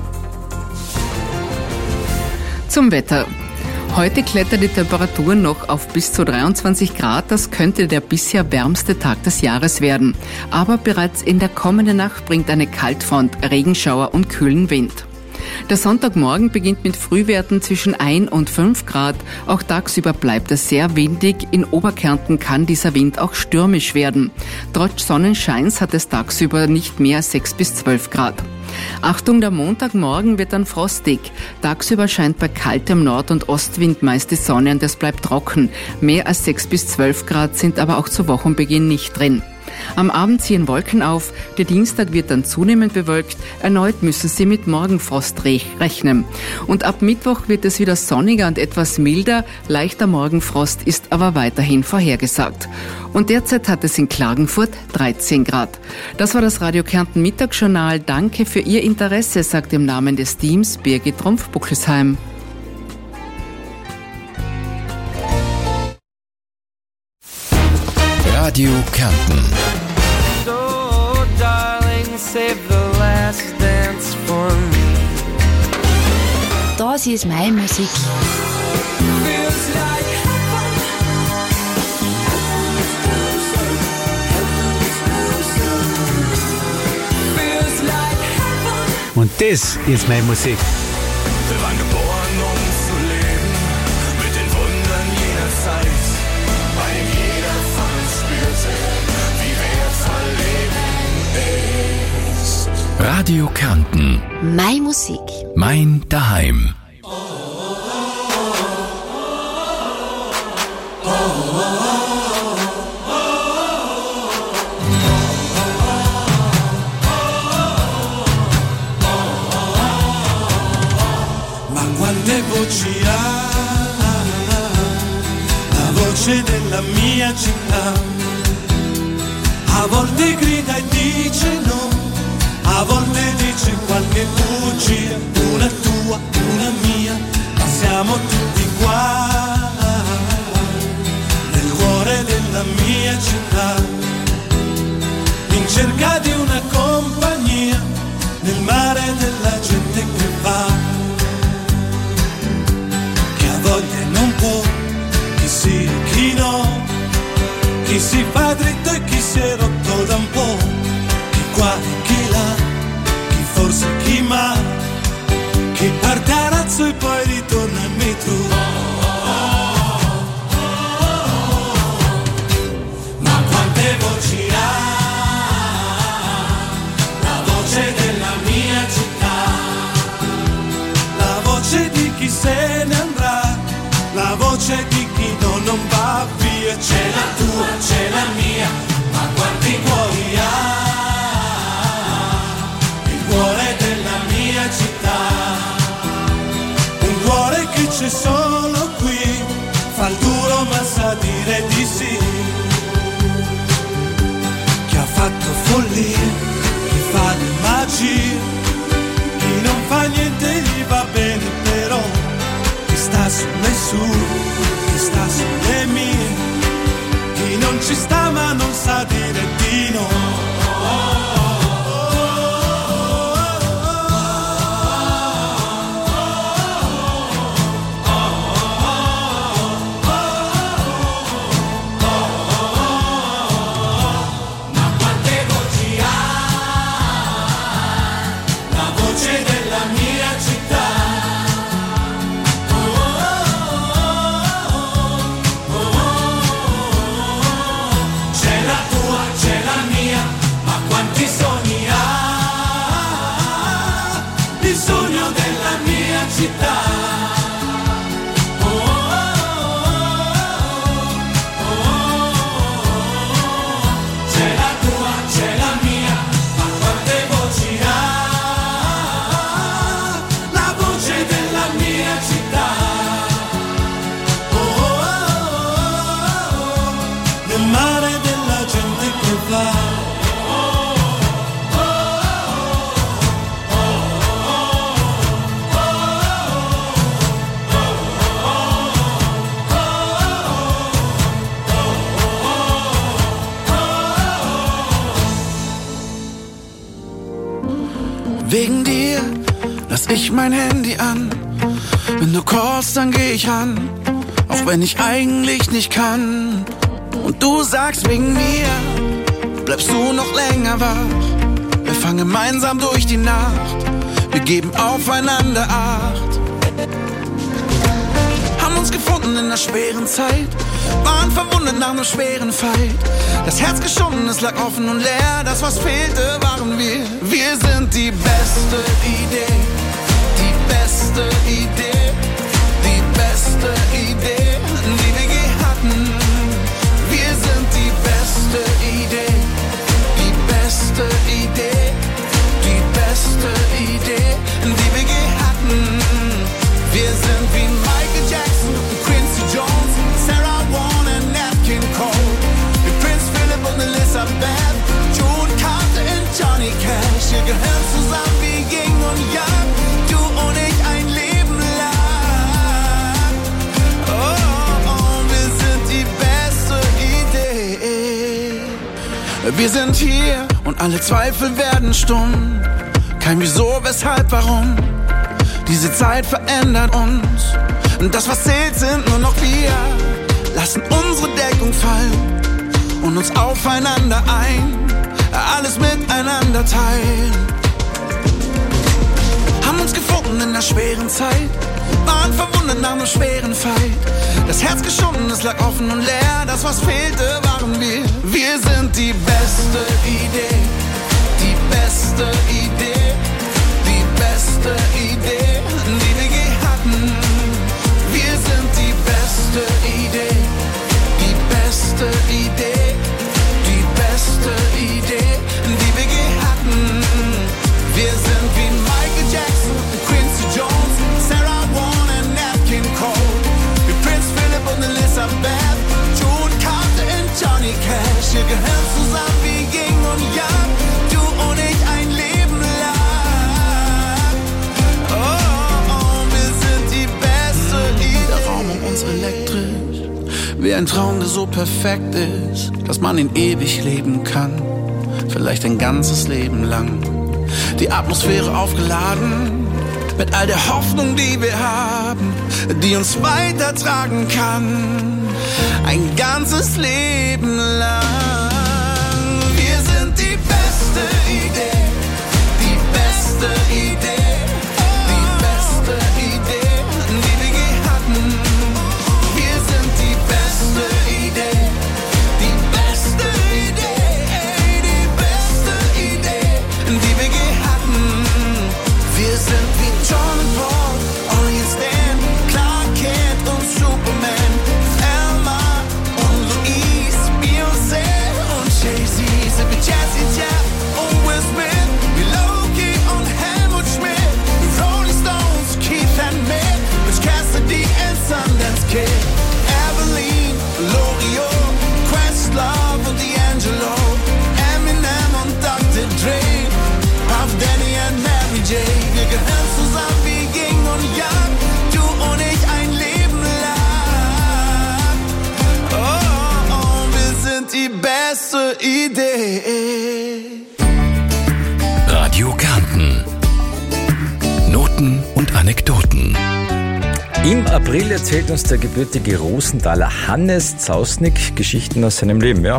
Zum Wetter. Heute klettert die Temperatur noch auf bis zu dreiundzwanzig Grad. Das könnte der bisher wärmste Tag des Jahres werden. Aber bereits in der kommenden Nacht bringt eine Kaltfront Regenschauer und kühlen Wind. Der Sonntagmorgen beginnt mit Frühwerten zwischen ein und fünf Grad. Auch tagsüber bleibt es sehr windig. In Oberkärnten kann dieser Wind auch stürmisch werden. Trotz Sonnenscheins hat es tagsüber nicht mehr sechs bis zwölf Grad. Achtung, der Montagmorgen wird dann frostig. Tagsüber scheint bei kaltem Nord- und Ostwind meist die Sonne und es bleibt trocken. Mehr als sechs bis zwölf Grad sind aber auch zu Wochenbeginn nicht drin. Am Abend ziehen Wolken auf, der Dienstag wird dann zunehmend bewölkt, erneut müssen Sie mit Morgenfrost rechnen. Und ab Mittwoch wird es wieder sonniger und etwas milder, leichter Morgenfrost ist aber weiterhin vorhergesagt. Und derzeit hat es in Klagenfurt dreizehn Grad. Das war das Radio Kärnten Mittagsjournal. Danke für Ihr Interesse, sagt im Namen des Teams Birgit Rumpf-Buckelsheim. Radio Kärnten. So, darling, save the last dance for me. Das ist meine Musik. Und das ist meine Musik. Wir waren geboren, um zu leben, mit den Wundern jener Zeit, bei dem jeder von uns spürte, wie wertvoll Leben ist. Radio Kärnten. Meine Musik. Mein Daheim. Voci ha, la voce della mia città, a volte grida e dice no, a volte dice qualche bugia, una tua, una mia, ma siamo tutti qua, nel cuore della mia città, in cerca di una compagnia, nel mare della gente che va. Voglia e non può, chi sì e chi no, chi si fa dritto e chi si è rotto da un po', chi qua e chi là, chi forse chi ma, chi parte a razzo e poi ritorna in metro. Ma quante voci ha, la voce della mia città, la voce di chi se ne andrà, la voce di chi no, non va via, c'è la tua, c'è la mia, ma quanti cuori ha, il cuore della mia città, un cuore che c'è solo qui, fa il duro ma sa dire di sì, chi ha fatto follia, chi fa le magie, chi non fa niente gli va bene però, sta sulle sue, chi sta sulle mie, chi non ci sta ma non sa dire di no. Ma quante voci ha, città. Oh, oh, oh, oh, oh. C'è la tua, c'è la mia, ma quante voci ha la voce della mia città. Oh, oh, oh, oh, nel mare della gente che va. Wegen dir lass ich mein Handy an. Wenn du callst, dann geh ich ran. Auch wenn ich eigentlich nicht kann. Und du sagst wegen mir, bleibst du noch länger wach. Wir fahren gemeinsam durch die Nacht. Wir geben aufeinander Acht. Haben uns gefunden in einer schweren Zeit. Waren verwundet nach einem schweren Fight. Das Herz geschunden, es lag offen und leer. Das, was fehlte, waren wir. Wir sind die beste Idee. Die beste Idee. Die beste Idee, die wir je hatten. Wir sind die beste Idee. Die beste Idee. Die beste Idee, die wir je hatten. Wir sind wie Michael Jackson, Quincy Jones, Sarah Vaughan und Nat King Cole. Wie Prince Philip und Elizabeth, June Carter und Johnny Cash. Wir gehören zusammen wie Yin und Yang, du und ich ein Leben lang. Oh, oh, oh, wir sind die beste Idee. Wir sind hier und alle Zweifel werden stumm. Kein Wieso, Weshalb, Warum. Diese Zeit verändert uns. Und das, was zählt, sind nur noch wir. Lassen unsere Deckung fallen und uns aufeinander ein. Alles miteinander teilen. Haben uns gefunden in einer schweren Zeit. Waren verwundet nach einem schweren Fight. Das Herz geschunden, es lag offen und leer. Das, was fehlte, waren wir. Wir sind die beste Idee. Die beste Idee. Die beste Idee, die wir je hatten. Wir sind die beste Idee. Die beste Idee. Die beste Idee, die wir je hatten. Wir sind wie Michael Jackson, Quincy Jones, Sarah Vaughan und Nat King Cole. Wie Prince Philip und Elizabeth, June Carter und Johnny Cash. Wir gehören zusammen wie Yin und Yang, du und ich ein Leben lang. Oh, oh, oh, wir sind die beste Idee. Der Raum um uns elektrisch, wie ein Traum, der so perfekt ist, dass man ihn ewig leben kann, vielleicht ein ganzes Leben lang. Die Atmosphäre aufgeladen mit all der Hoffnung, die wir haben, die uns weitertragen kann, ein ganzes Leben lang. Wir sind die beste Idee, die beste Idee, die beste Idee, die wir je hatten. Wir sind die beste Idee, die beste Idee, die beste Idee, die wir je hatten. Wir sind wie John und Paul, Ollie und Stan, Clark Kent und Superman, Thelma und Louise, Beyoncé und Jay-Z. Sind wie Jazzy Jeff und Will Smith, wie Loki und Helmut Schmidt, wie Rolling Stones, Keith and Mick, Rich Cassidy and Sundance Kid, Evelyn, Loriot, Questlove und D'Angelo, Eminem und Doktor Dre, Puff Daddy and Mary J. Wir gehören zusammen wie Yin und Yang, du und ich ein Leben lang. Oh, oh, oh, wir sind die beste Idee. Radio Kärnten. Noten und Anekdoten. Im April erzählt uns der gebürtige Rosenthaler Hannes Zausnick Geschichten aus seinem Leben. Ja,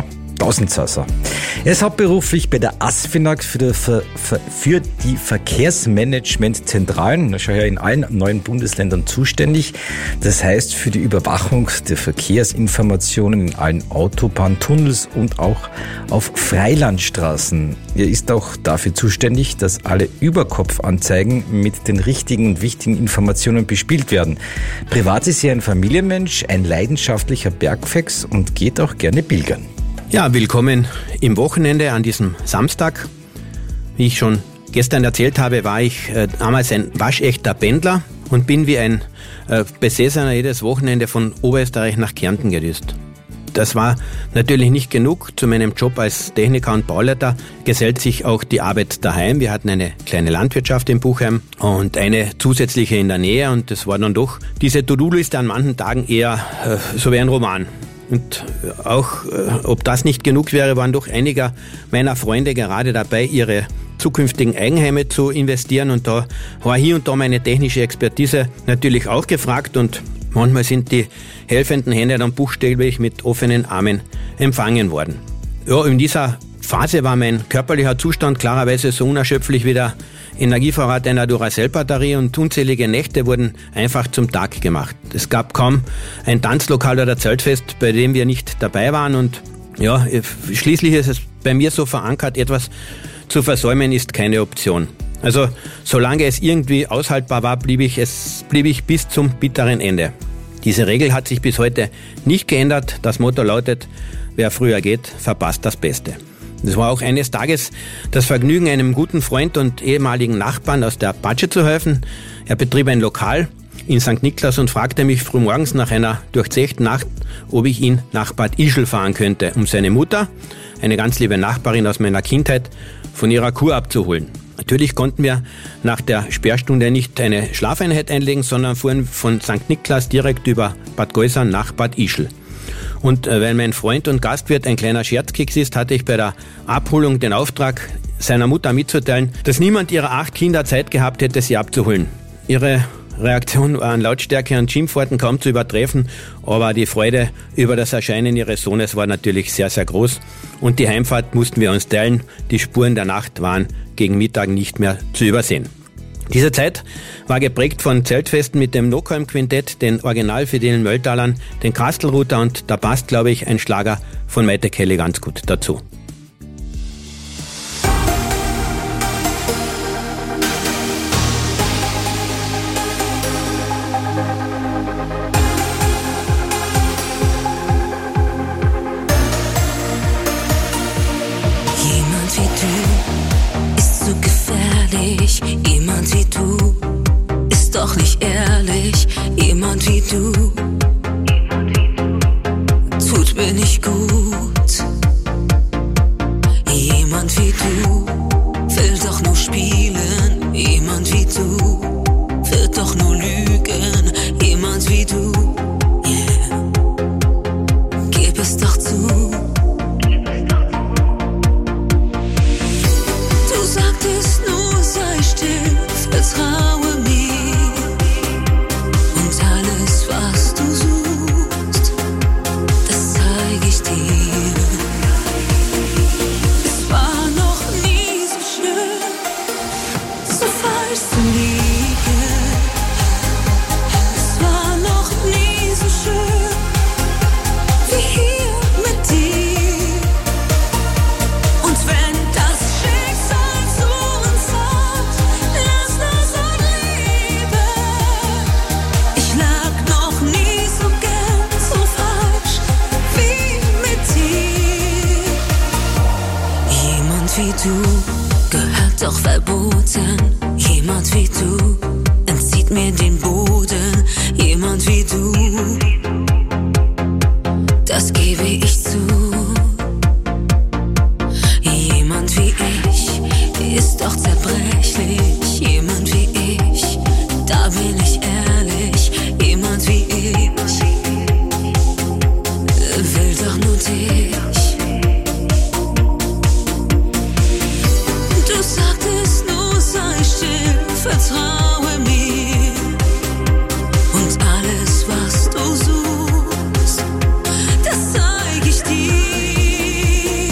Klausensasser. Er ist hauptberuflich bei der ASFINAG für die, Ver, Ver, für die Verkehrsmanagementzentralen, das ist ja in allen neuen Bundesländern zuständig. Das heißt für die Überwachung der Verkehrsinformationen in allen Autobahntunnels und auch auf Freilandstraßen. Er ist auch dafür zuständig, dass alle Überkopfanzeigen mit den richtigen und wichtigen Informationen bespielt werden. Privat ist er ein Familienmensch, ein leidenschaftlicher Bergfex und geht auch gerne pilgern. Ja, willkommen im Wochenende an diesem Samstag. Wie ich schon gestern erzählt habe, war ich äh, damals ein waschechter Pendler und bin wie ein äh, Besessener jedes Wochenende von Oberösterreich nach Kärnten gedüst. Das war natürlich nicht genug. Zu meinem Job als Techniker und Bauleiter gesellt sich auch die Arbeit daheim. Wir hatten eine kleine Landwirtschaft in Buchheim und eine zusätzliche in der Nähe und das war dann doch diese To-Do-Liste an manchen Tagen eher äh, so wie ein Roman. Und auch, äh, ob das nicht genug wäre, waren doch einige meiner Freunde gerade dabei, ihre zukünftigen Eigenheime zu investieren. Und da war hier und da meine technische Expertise natürlich auch gefragt. Und manchmal sind die helfenden Hände dann buchstäblich mit offenen Armen empfangen worden. Ja, in dieser Phase war mein körperlicher Zustand klarerweise so unerschöpflich wie der Energievorrat einer Duracell-Batterie und unzählige Nächte wurden einfach zum Tag gemacht. Es gab kaum ein Tanzlokal oder Zeltfest, bei dem wir nicht dabei waren und ja, schließlich ist es bei mir so verankert, etwas zu versäumen ist keine Option. Also solange es irgendwie aushaltbar war, blieb ich, es, blieb ich bis zum bitteren Ende. Diese Regel hat sich bis heute nicht geändert. Das Motto lautet, wer früher geht, verpasst das Beste. Es war auch eines Tages das Vergnügen, einem guten Freund und ehemaligen Nachbarn aus der Patsche zu helfen. Er betrieb ein Lokal in Sankt Niklas und fragte mich frühmorgens nach einer durchzechten Nacht, ob ich ihn nach Bad Ischl fahren könnte, um seine Mutter, eine ganz liebe Nachbarin aus meiner Kindheit, von ihrer Kur abzuholen. Natürlich konnten wir nach der Sperrstunde nicht eine Schlafeinheit einlegen, sondern fuhren von Sankt Niklas direkt über Bad Gäusern nach Bad Ischl. Und äh, weil mein Freund und Gastwirt ein kleiner Scherzkeks ist, hatte ich bei der Abholung den Auftrag, seiner Mutter mitzuteilen, dass niemand ihrer acht Kinder Zeit gehabt hätte, sie abzuholen. Ihre Reaktion war an Lautstärke und Schimpfworten kaum zu übertreffen, aber die Freude über das Erscheinen ihres Sohnes war natürlich sehr, sehr groß. Und die Heimfahrt mussten wir uns teilen. Die Spuren der Nacht waren gegen Mittag nicht mehr zu übersehen. Diese Zeit war geprägt von Zeltfesten mit dem Nokheim-Quintett, den original fidelen Mölltalern, den Kastelruther und da passt, glaube ich, ein Schlager von Maite Kelly ganz gut dazu. Jemand wie du ist so gefährlich. Jemand wie du ist doch nicht ehrlich. Jemand wie du tut mir nicht gut. Jemand wie du will doch nur spielen. Jemand wie du wird doch nur lügen. Jemand wie du, yeah. Gib es doch zu. Du sagtest nur, sei still, vertraue mir. Und alles, was du suchst, das zeig ich dir. Es war noch nie so schön, so falsch zu liegen. Es war noch nie so schön, wie hier mit dir. Und wenn das Schicksal zu uns sagt, lass das und Liebe. Ich lag noch nie so gern, so falsch wie mit dir. Jemand wie du gehört doch verboten. Jemand wie du entzieht mir den Boden. Jemand wie du, das gebe ich zu. Jemand wie ich ist doch zerbrechlich. Jemand wie ich, da bin ich ehrlich. Jemand wie ich will doch nur dich. Du sagtest nur, sei still, vertraue mir. Und alles, was du suchst, das zeig ich dir.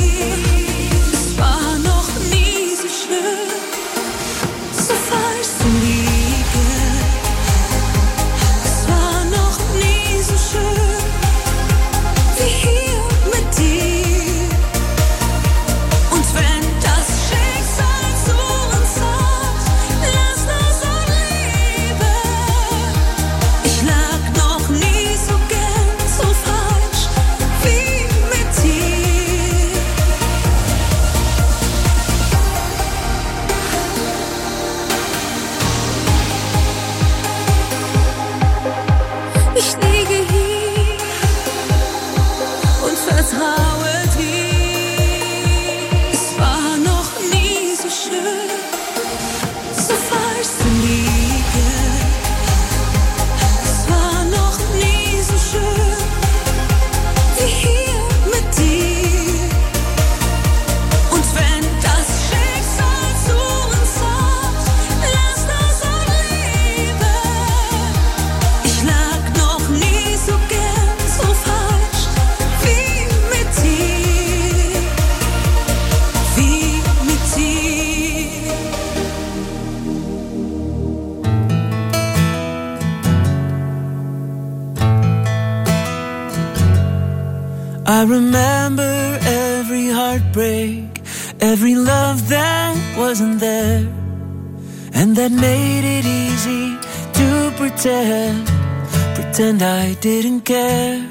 I remember every heartbreak, every love that wasn't there, and that made it easy to pretend, pretend I didn't care.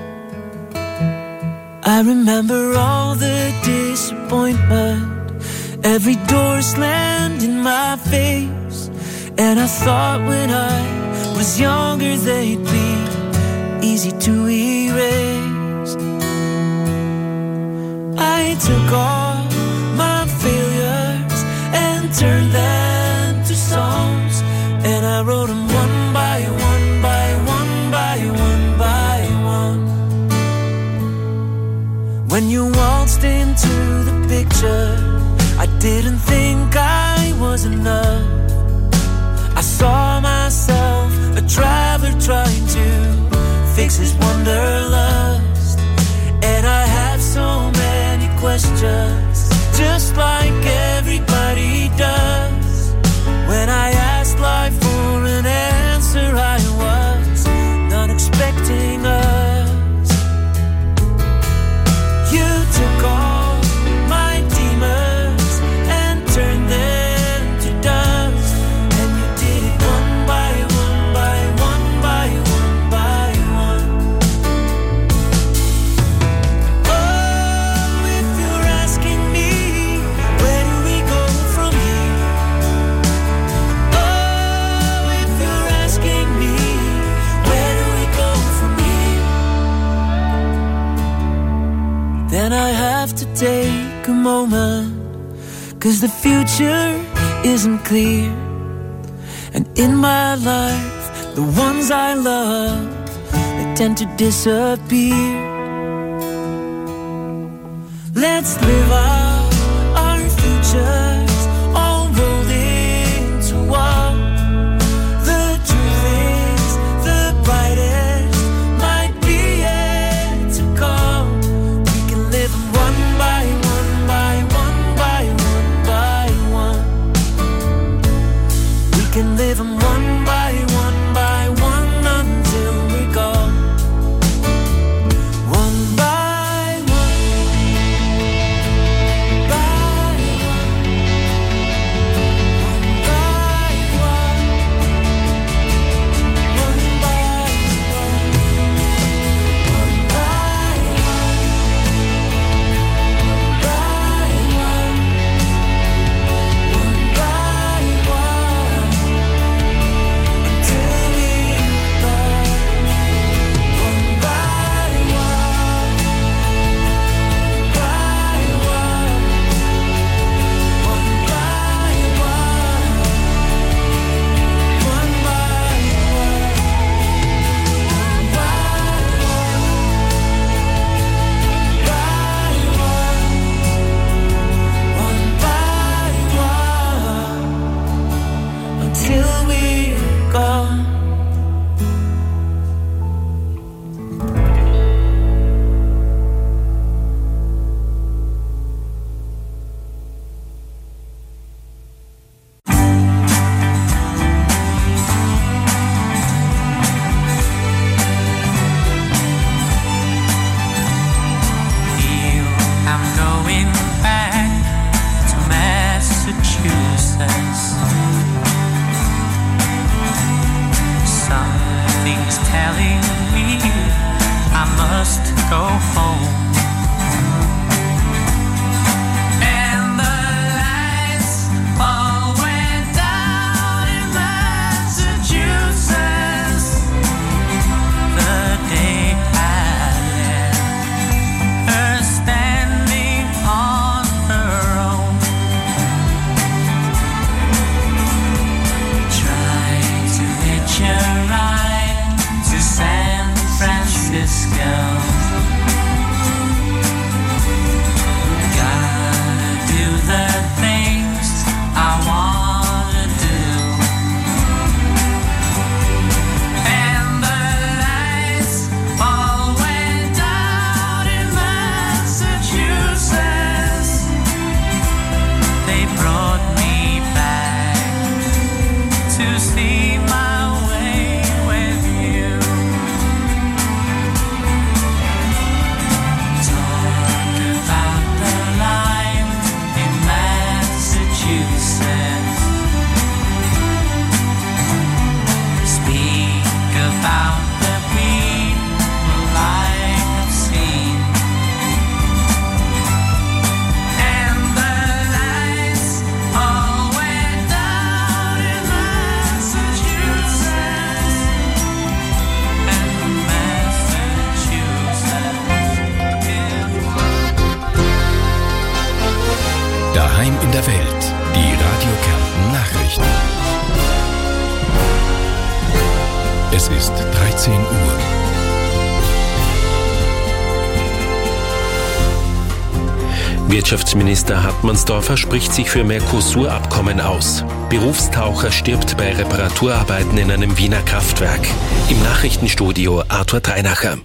I remember all the disappointment, every door slammed in my face, and I thought when I was younger they'd be easy to erase. I took all my failures and turned them to songs, and I wrote them one by one, by one, by one, by one. When you waltzed into the picture, I didn't think I was enough. I saw myself, a traveler trying to fix his wanderlust, and I have so many questions, just like everybody does. When I asked life for an answer, I was not expecting us. You took all my demons and turned them to dust, and you did it one by one, by one, by one, by one. Oh, if you're asking me, where do we go from here? Oh, if you're asking me, where do we go from here? Then I have to take a moment, 'cause the future isn't clear, and in my life, the ones I love, they tend to disappear. Let's live out our futures, all rolled into one. The truth is, the brightest might be yet to come. We can live them one by one, by one, by one, by one. We can live them one by one, by one, until we're gone. One by one, by one, one by one, one by one, one by one, one by one, one by one, until der Welt. Die Radio Kärnten Nachrichten. Es ist dreizehn Uhr. Wirtschaftsminister Hartmannsdorfer spricht sich für Mercosur-Abkommen aus. Berufstaucher stirbt bei Reparaturarbeiten in einem Wiener Kraftwerk. Im Nachrichtenstudio Arthur Dreinacher.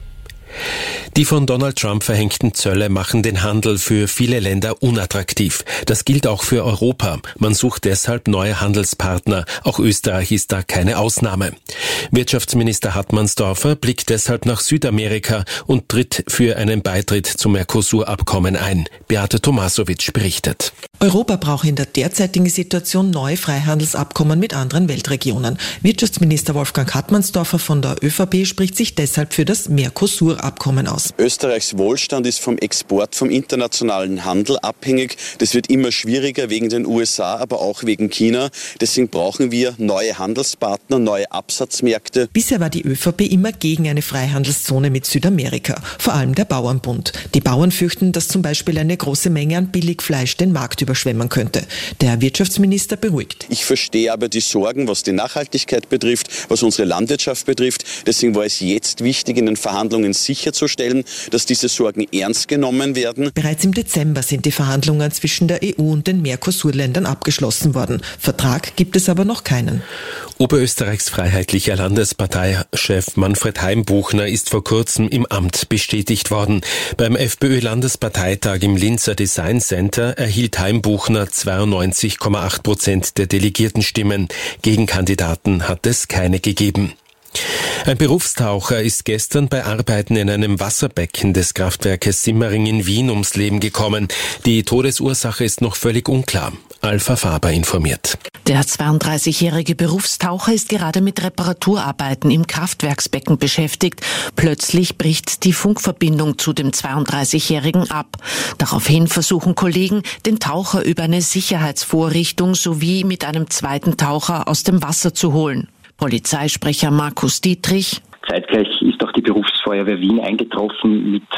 Die von Donald Trump verhängten Zölle machen den Handel für viele Länder unattraktiv. Das gilt auch für Europa. Man sucht deshalb neue Handelspartner. Auch Österreich ist da keine Ausnahme. Wirtschaftsminister Hartmannsdorfer blickt deshalb nach Südamerika und tritt für einen Beitritt zum Mercosur-Abkommen ein. Beate Tomasowitsch berichtet. Europa braucht in der derzeitigen Situation neue Freihandelsabkommen mit anderen Weltregionen. Wirtschaftsminister Wolfgang Hartmannsdorfer von der ÖVP spricht sich deshalb für das Mercosur-Abkommen aus. Österreichs Wohlstand ist vom Export, vom internationalen Handel abhängig. Das wird immer schwieriger wegen den U S A, aber auch wegen China. Deswegen brauchen wir neue Handelspartner, neue Absatzmärkte. Bisher war die ÖVP immer gegen eine Freihandelszone mit Südamerika, vor allem der Bauernbund. Die Bauern fürchten, dass zum Beispiel eine große Menge an Billigfleisch den Markt überschwemmen könnte. Der Wirtschaftsminister beruhigt. Ich verstehe aber die Sorgen, was die Nachhaltigkeit betrifft, was unsere Landwirtschaft betrifft. Deswegen war es jetzt wichtig, in den Verhandlungen sicherzustellen, dass diese Sorgen ernst genommen werden. Bereits im Dezember sind die Verhandlungen zwischen der E U und den Mercosur-Ländern abgeschlossen worden. Vertrag gibt es aber noch keinen. Oberösterreichs freiheitlicher Landesparteichef Manfred Heimbuchner ist vor kurzem im Amt bestätigt worden. Beim FPÖ-Landesparteitag im Linzer Design Center erhielt Heimbuchner zweiundneunzig Komma acht Prozent der Delegiertenstimmen. Gegenkandidaten hat es keine gegeben. Ein Berufstaucher ist gestern bei Arbeiten in einem Wasserbecken des Kraftwerkes Simmering in Wien ums Leben gekommen. Die Todesursache ist noch völlig unklar. Alpha Faber informiert. Der zweiunddreißigjährige Berufstaucher ist gerade mit Reparaturarbeiten im Kraftwerksbecken beschäftigt. Plötzlich bricht die Funkverbindung zu dem zweiunddreißigjährigen ab. Daraufhin versuchen Kollegen, den Taucher über eine Sicherheitsvorrichtung sowie mit einem zweiten Taucher aus dem Wasser zu holen. Polizeisprecher Markus Dietrich. Zeitgleich ist auch die Berufsfeuerwehr Wien eingetroffen mit